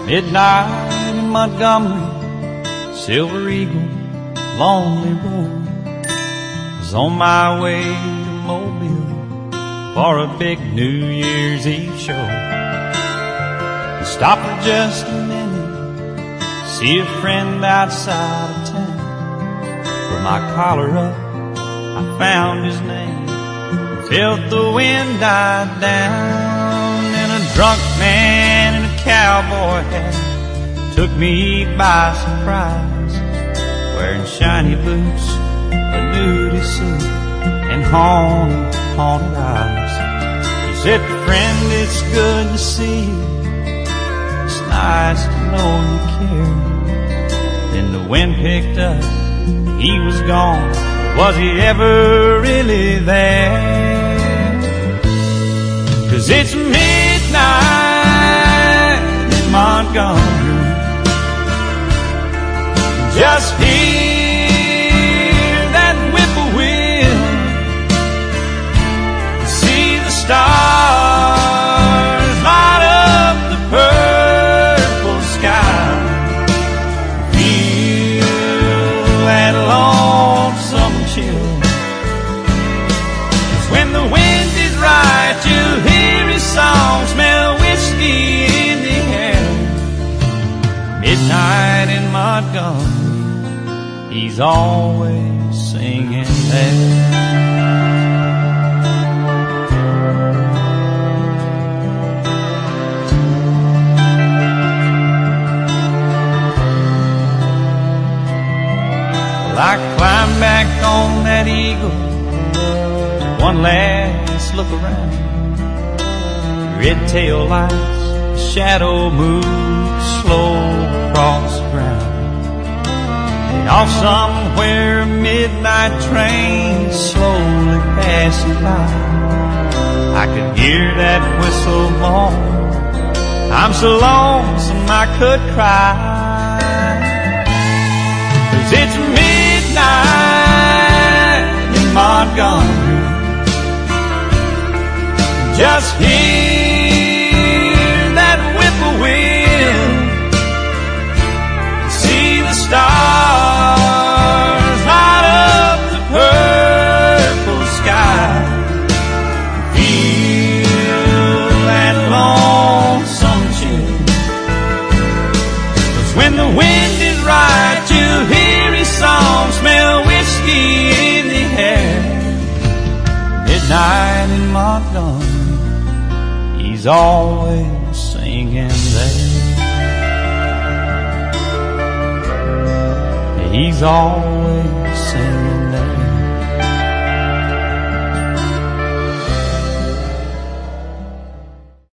Midnight in Montgomery, Silver Eagle, Lonely Road. Was on my way to Mobile for a big New Year's Eve show. I stopped for just a minute, see a friend outside of town. Put my collar up, I found his name, felt the wind die down. And a drunk man in a cowboy hat took me by surprise, wearing shiny boots, a nudie suit, and haunted eyes. He said, friend, it's good to see you, it's nice to know you care. Then the wind picked up, he was gone, was he ever really there? 'Cause it's midnight in Montgomery, just hear that whippoorwill, see the stars light up the purple sky, feel that lonesome chill. 'Cause when the wind is right, you'll hear his song, smell whiskey in the air. Midnight in Montgomery, he's always singing there. Well, I climbed back on that Eagle, one last look around. Red tail lights, shadow moves slow across the ground. And off somewhere a midnight train slowly passing by. I could hear that whistle moan, I'm so lonesome I could cry. 'Cause it's midnight in Montgomery, just hear that whippoorwill, see the stars light up the purple sky, feel that lonesome chill. 'Cause when the wind is right, you'll hear his song, smell whiskey in the air. Midnight in Montgomery, he's always singing there. He's always